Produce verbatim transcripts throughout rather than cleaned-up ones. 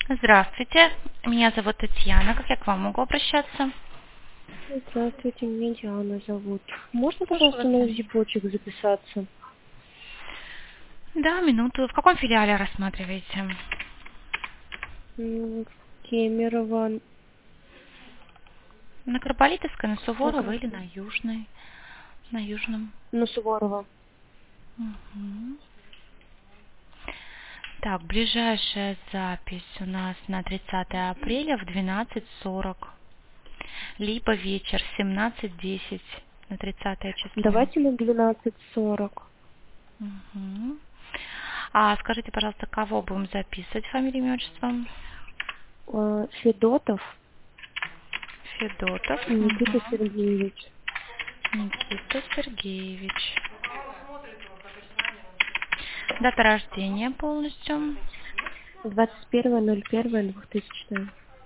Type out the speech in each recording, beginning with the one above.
Здравствуйте, меня зовут Татьяна. Как я к вам могу обращаться? Здравствуйте, меня Диана зовут. Можно, Слушаю пожалуйста, вас, на Диана. УЗИ почек записаться? Да, минуту. В каком филиале рассматриваете? М, Кемерово, На Карболитовской, на на, Суворова Кра- или на Южной? На Южном. на Суворова. Мгм. Так, ближайшая запись у нас на тридцатое апреля в двенадцать сорок. Либо вечер семнадцать десять на тридцатое число. Давайте на двенадцать сорок. Мгм. А скажите, пожалуйста, кого будем записывать, фамилию, имя, отчество? Э, Федотов Федотов. Никита Мгм. Сергеевич. Никита Сергеевич. Дата рождения полностью. двадцать первое ноль первое двухтысячное.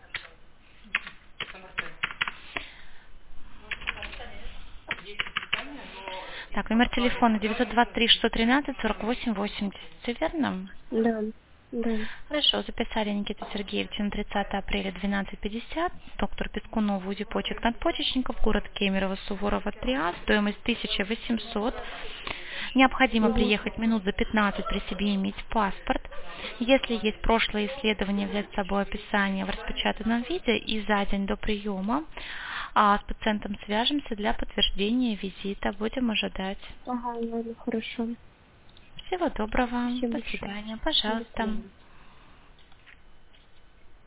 Так, номер телефона девятьсот двадцать три шестьсот тринадцать сорок восемь восемьдесят. Все верно? Да, да. Хорошо, записали Никиту Сергеевича на тридцатое апреля двенадцать пятьдесят. Доктор Пескунов, УЗИ почек надпочечников, город Кемерово, Суворова три А, стоимость тысяча восемьсот. Необходимо Угу. приехать минут за пятнадцать, при себе иметь паспорт. Если есть прошлое исследование, взять с собой описание в распечатанном виде и за день до приема а, с пациентом свяжемся для подтверждения визита. Будем ожидать. Ага, ладно, хорошо. Всего доброго. Спасибо До большое. свидания. До Пожалуйста. свидания.